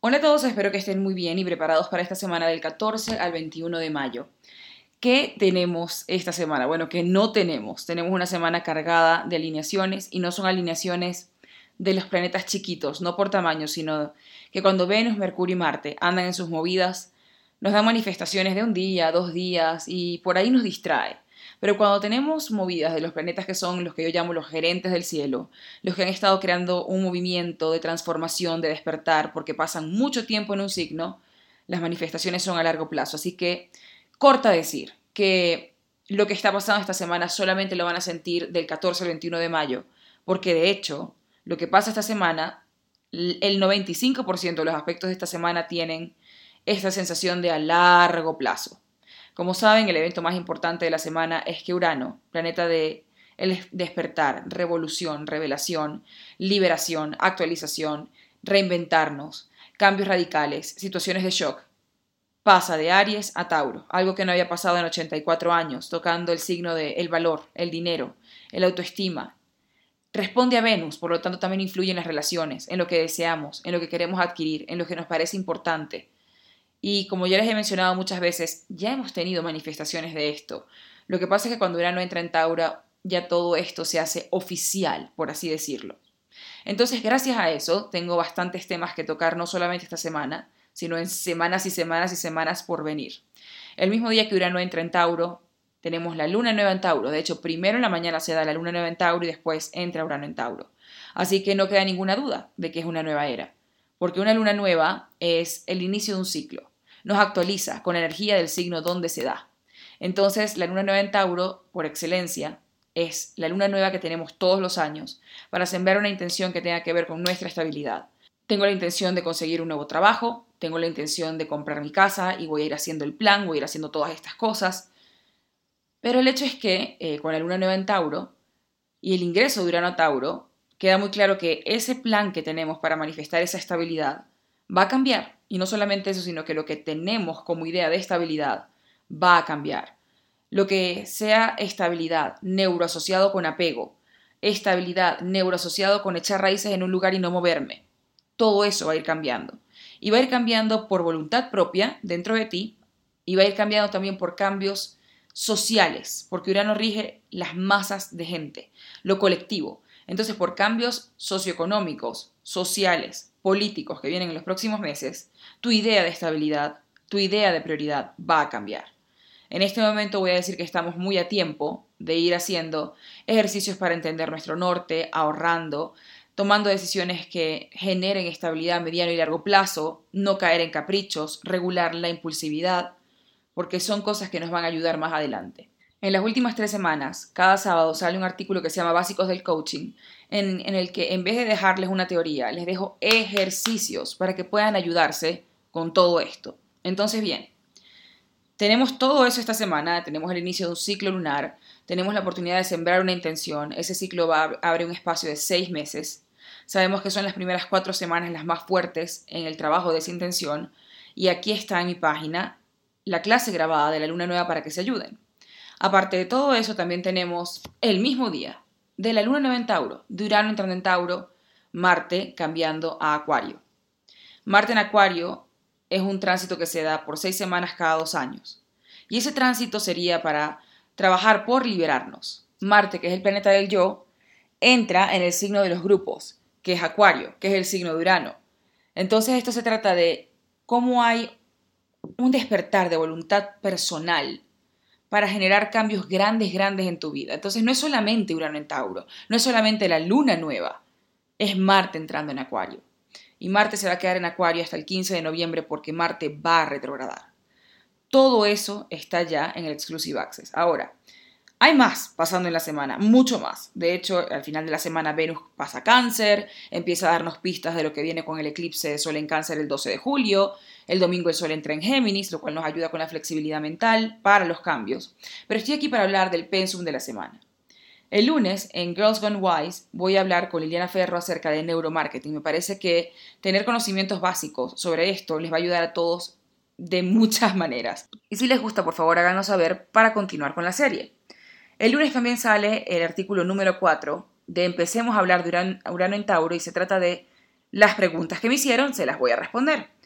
Hola a todos, espero que estén muy bien y preparados para esta semana del 14 al 21 de mayo. ¿Qué tenemos esta semana? Bueno, que no tenemos. Tenemos una semana cargada de alineaciones y no son alineaciones de los planetas chiquitos, no por tamaño, sino que cuando Venus, Mercurio y Marte andan en sus movidas, nos dan manifestaciones de un día, 2 días y por ahí nos distrae. Pero cuando tenemos movidas de los planetas que son los que yo llamo los gerentes del cielo, los que han estado creando un movimiento de transformación, de despertar, porque pasan mucho tiempo en un signo, las manifestaciones son a largo plazo. Así que, corta decir que lo que está pasando esta semana solamente lo van a sentir del 14 al 21 de mayo, porque de hecho, lo que pasa esta semana, el 95% de los aspectos de esta semana tienen esta sensación de a largo plazo. Como saben, el evento más importante de la semana es que Urano, planeta de el despertar, revolución, revelación, liberación, actualización, reinventarnos, cambios radicales, situaciones de shock, pasa de Aries a Tauro, algo que no había pasado en 84 años, tocando el signo de el valor, el dinero, el autoestima. Responde a Venus, por lo tanto también influye en las relaciones, en lo que deseamos, en lo que queremos adquirir, en lo que nos parece importante. Y como ya les he mencionado muchas veces, ya hemos tenido manifestaciones de esto. Lo que pasa es que cuando Urano entra en Tauro, ya todo esto se hace oficial, por así decirlo. Entonces, gracias a eso, tengo bastantes temas que tocar no solamente esta semana, sino en semanas y semanas y semanas por venir. El mismo día que Urano entra en Tauro, tenemos la luna nueva en Tauro. De hecho, primero en la mañana se da la luna nueva en Tauro y después entra Urano en Tauro. Así que no queda ninguna duda de que es una nueva era, porque una luna nueva es el inicio de un ciclo. Nos actualiza con la energía del signo donde se da. Entonces, la luna nueva en Tauro, por excelencia, es la luna nueva que tenemos todos los años para sembrar una intención que tenga que ver con nuestra estabilidad. Tengo la intención de conseguir un nuevo trabajo, tengo la intención de comprar mi casa y voy a ir haciendo el plan, voy a ir haciendo todas estas cosas. Pero el hecho es que con la luna nueva en Tauro y el ingreso de Urano a Tauro, queda muy claro que ese plan que tenemos para manifestar esa estabilidad va a cambiar. Y no solamente eso, sino que lo que tenemos como idea de estabilidad va a cambiar. Lo que sea estabilidad neuroasociado con apego, estabilidad neuroasociado con echar raíces en un lugar y no moverme, todo eso va a ir cambiando. Y va a ir cambiando por voluntad propia dentro de ti y va a ir cambiando también por cambios sociales, porque Urano rige las masas de gente, lo colectivo. Entonces, por cambios socioeconómicos, sociales, políticos que vienen en los próximos meses, tu idea de estabilidad, tu idea de prioridad va a cambiar. En este momento voy a decir que estamos muy a tiempo de ir haciendo ejercicios para entender nuestro norte, ahorrando, tomando decisiones que generen estabilidad a mediano y largo plazo, no caer en caprichos, regular la impulsividad, porque son cosas que nos van a ayudar más adelante. En las últimas 3 semanas, cada sábado sale un artículo que se llama Básicos del Coaching, en el que en vez de dejarles una teoría, les dejo ejercicios para que puedan ayudarse con todo esto. Entonces, bien, tenemos todo eso esta semana, tenemos el inicio de un ciclo lunar, tenemos la oportunidad de sembrar una intención, ese ciclo abre un espacio de 6 meses, sabemos que son las primeras 4 semanas las más fuertes en el trabajo de esa intención, y aquí está en mi página la clase grabada de la luna nueva para que se ayuden. Aparte de todo eso, también tenemos el mismo día de la luna nueva en Tauro, de Urano entrando en Tauro, Marte cambiando a Acuario. Marte en Acuario es un tránsito que se da por 6 semanas cada 2 años. Y ese tránsito sería para trabajar por liberarnos. Marte, que es el planeta del yo, entra en el signo de los grupos, que es Acuario, que es el signo de Urano. Entonces esto se trata de cómo hay un despertar de voluntad personal para generar cambios grandes, grandes en tu vida. Entonces no es solamente Urano en Tauro, no es solamente la luna nueva, es Marte entrando en Acuario. Y Marte se va a quedar en Acuario hasta el 15 de noviembre porque Marte va a retrogradar. Todo eso está ya en el Exclusive Access. Ahora, hay más pasando en la semana, mucho más. De hecho, al final de la semana Venus pasa a Cáncer, empieza a darnos pistas de lo que viene con el eclipse de Sol en Cáncer el 12 de julio. El domingo el Sol entra en Géminis, lo cual nos ayuda con la flexibilidad mental para los cambios. Pero estoy aquí para hablar del pensum de la semana. El lunes, en Girls Gone Wise, voy a hablar con Liliana Ferro acerca de neuromarketing. Me parece que tener conocimientos básicos sobre esto les va a ayudar a todos de muchas maneras. Y si les gusta, por favor, háganos saber para continuar con la serie. El lunes también sale el artículo número 4 de Empecemos a hablar de Urano en Tauro y se trata de las preguntas que me hicieron, se las voy a responder.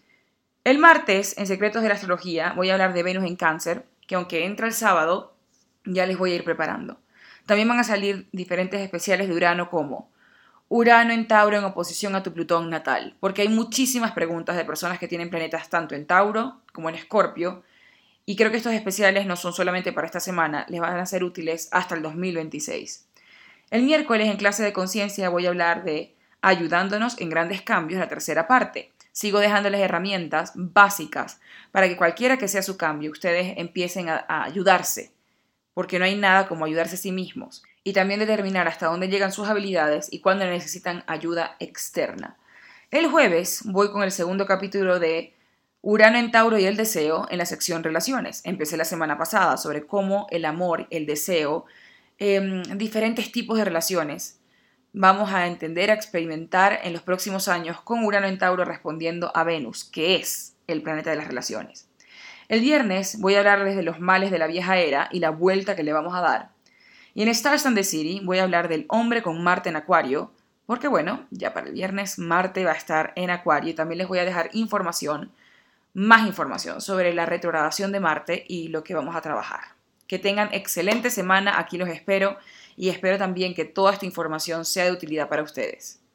El martes, en Secretos de la Astrología, voy a hablar de Venus en Cáncer, que aunque entra el sábado, ya les voy a ir preparando. También van a salir diferentes especiales de Urano como Urano en Tauro en oposición a tu Plutón natal, porque hay muchísimas preguntas de personas que tienen planetas tanto en Tauro como en Escorpio, y creo que estos especiales no son solamente para esta semana, les van a ser útiles hasta el 2026. El miércoles en clase de conciencia voy a hablar de ayudándonos en grandes cambios, la tercera parte. Sigo dejándoles herramientas básicas para que cualquiera que sea su cambio, ustedes empiecen a ayudarse, porque no hay nada como ayudarse a sí mismos. Y también determinar hasta dónde llegan sus habilidades y cuándo necesitan ayuda externa. El jueves voy con el segundo capítulo de Urano en Tauro y el deseo en la sección relaciones. Empecé la semana pasada sobre cómo el amor, el deseo, diferentes tipos de relaciones vamos a entender, a experimentar en los próximos años con Urano en Tauro respondiendo a Venus, que es el planeta de las relaciones. El viernes voy a hablarles de los males de la vieja era y la vuelta que le vamos a dar. Y en Stars and the City voy a hablar del hombre con Marte en Acuario, porque bueno, ya para el viernes Marte va a estar en Acuario y también les voy a dejar información, más información sobre la retrogradación de Marte y lo que vamos a trabajar. Que tengan excelente semana, aquí los espero y espero también que toda esta información sea de utilidad para ustedes.